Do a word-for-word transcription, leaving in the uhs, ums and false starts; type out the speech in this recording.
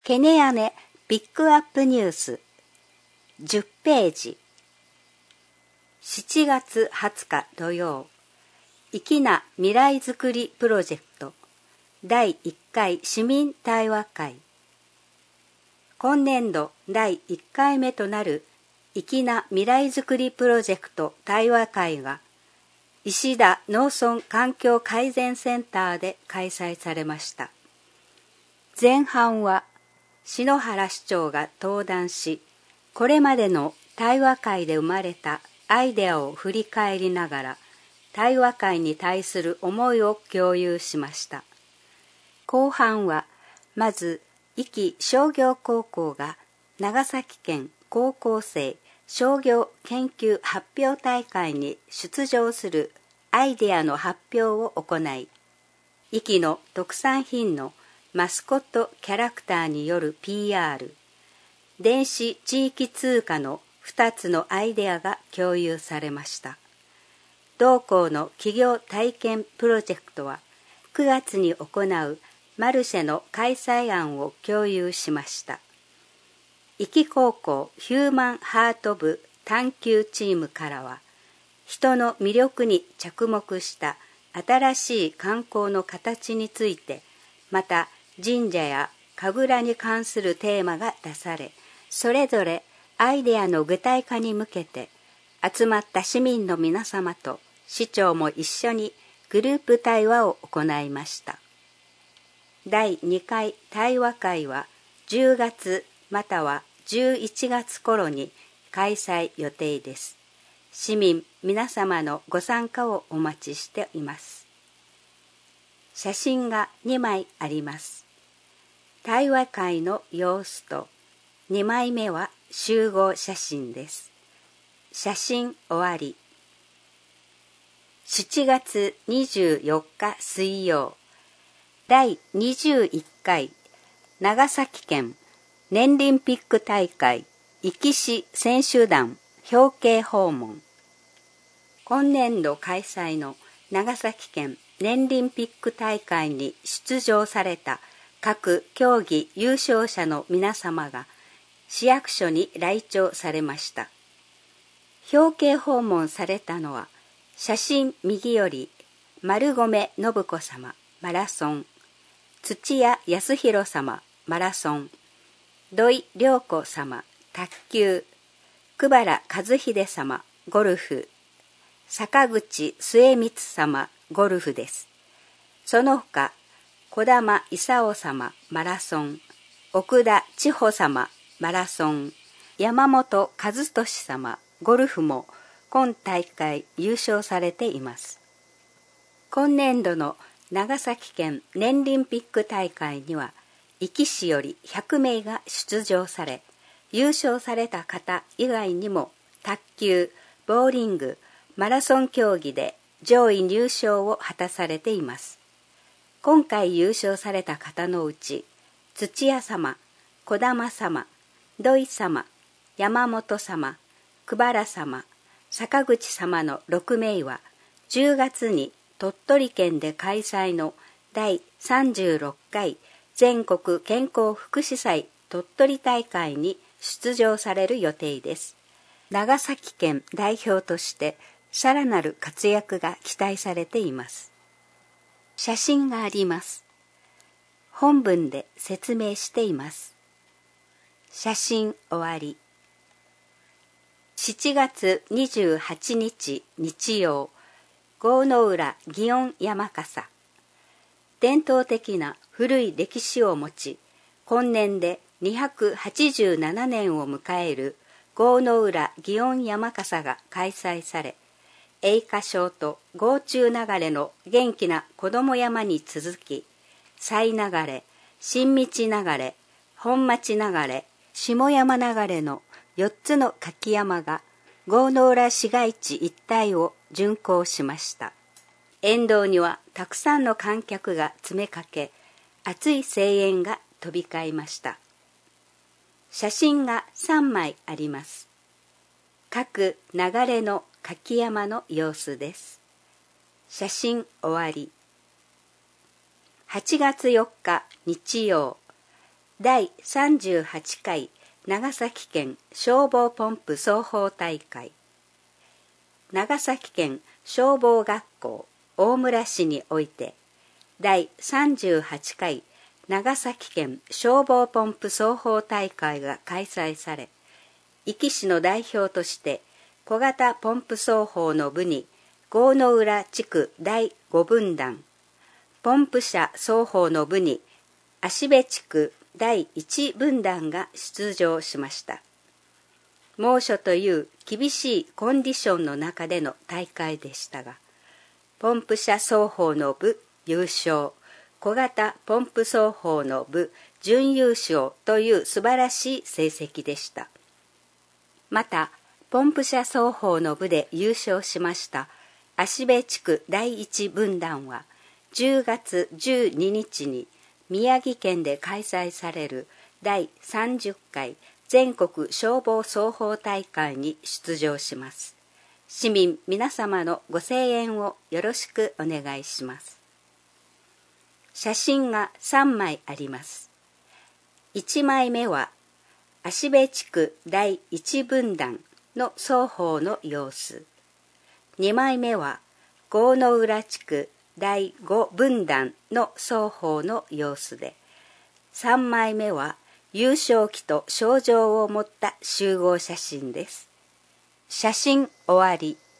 ケネヤネピックアップニュースじゅっページ。しちがつはつか土曜、粋な未来づくりプロジェクトだいいっかい市民対話会。今年度だいいっかいめとなる粋な未来づくりプロジェクト対話会が石田農村環境改善センターで開催されました。前半は篠原市長が登壇し、これまでの対話会で生まれたアイデアを振り返りながら、対話会に対する思いを共有しました。後半は、まず、壱岐商業高校が長崎県高校生商業研究発表大会に出場するアイデアの発表を行い、壱岐の特産品のマスコットキャラクターによる ピーアール、電子地域通貨のふたつのアイデアが共有されました。同校の企業体験プロジェクトはくがつに行うマルシェの開催案を共有しました。壱岐高校ヒューマンハート部探究チームからは、人の魅力に着目した新しい観光の形について、また神社や神楽に関するテーマが出され、それぞれアイデアの具体化に向けて集まった市民の皆様と市長も一緒にグループ対話を行いました。だいにかい対話会はじゅうがつまたはじゅういちがつ頃に開催予定です。市民皆様のご参加をお待ちしています。写真がにまいあります。対話会の様子とにまいめは集合写真です。写真終わり。しちがつにじゅうよっか水曜、だいにじゅういっかい長崎県年輪ピック大会壱岐市選手団表敬訪問。今年度開催の長崎県年輪ピック大会に出場された各競技優勝者の皆様が市役所に来庁されました。表敬訪問されたのは、写真右より丸込信子様マラソン、土屋康弘様マラソン、土井良子様卓球、久原和秀様ゴルフ、坂口末光様ゴルフです。その他、児玉勲様マラソン、奥田千穂様マラソン、山本和俊様ゴルフも今大会優勝されています。今年度の長崎県年輪ピック大会には、壱岐市よりひゃくめいが出場され、優勝された方以外にも卓球、ボーリング、マラソン競技で上位入賞を果たされています。今回優勝された方のうち、土屋様、児玉様、土井様、山本様、久原様、坂口様のろくめいは、じゅうがつに鳥取県で開催のだいさんじゅうろっかい全国健康福祉祭鳥取大会に出場される予定です。長崎県代表としてさらなる活躍が期待されています。写真があります。本文で説明しています。写真終わり。しちがつにじゅうはちにち日曜、郷の浦祇園山笠。伝統的な古い歴史を持ち、今年でにひゃくはちじゅうななねんを迎える郷の浦祇園山笠が開催され、栄華賞と郷中流れの元気な子供山に続き、西流れ、新道流れ、本町流れ、下山流れのよっつの舁き山が郷の浦市街地一帯を巡行しました。沿道にはたくさんの観客が詰めかけ、熱い声援が飛び交いました。写真がさんまいあります。各流れの舁き山の様子です。写真終わり。はちがつよっか日曜、 だいさんじゅうはちかい長崎県消防ポンプ奏法大会。長崎県消防学校大村市においてだいさんじゅうはちかい長崎県消防ポンプ奏法大会が開催され、壱岐市の代表として小型ポンプ奏法の部に郷の浦地区だいごぶんだん、ポンプ車奏法の部に芦部地区だいいちぶんだんが出場しました。猛暑という厳しいコンディションの中での大会でしたが、ポンプ車奏法の部優勝、小型ポンプ奏法の部準優勝という素晴らしい成績でした。また、ポンプ車奏法の部で優勝しました芦部地区だいいちぶんだんは、じゅうがつじゅうににちに宮城県で開催されるだいさんじゅっかい全国消防奏法大会に出場します。市民皆様のご声援をよろしくお願いします。写真がさんまいあります。いちまいめは芦部地区だいいちぶんだんの奏法の様子。にまいめは郷の浦地区だいごぶんだんの奏法の様子で、さんまいめは優勝旗と賞状を持った集合写真です。写真終わり。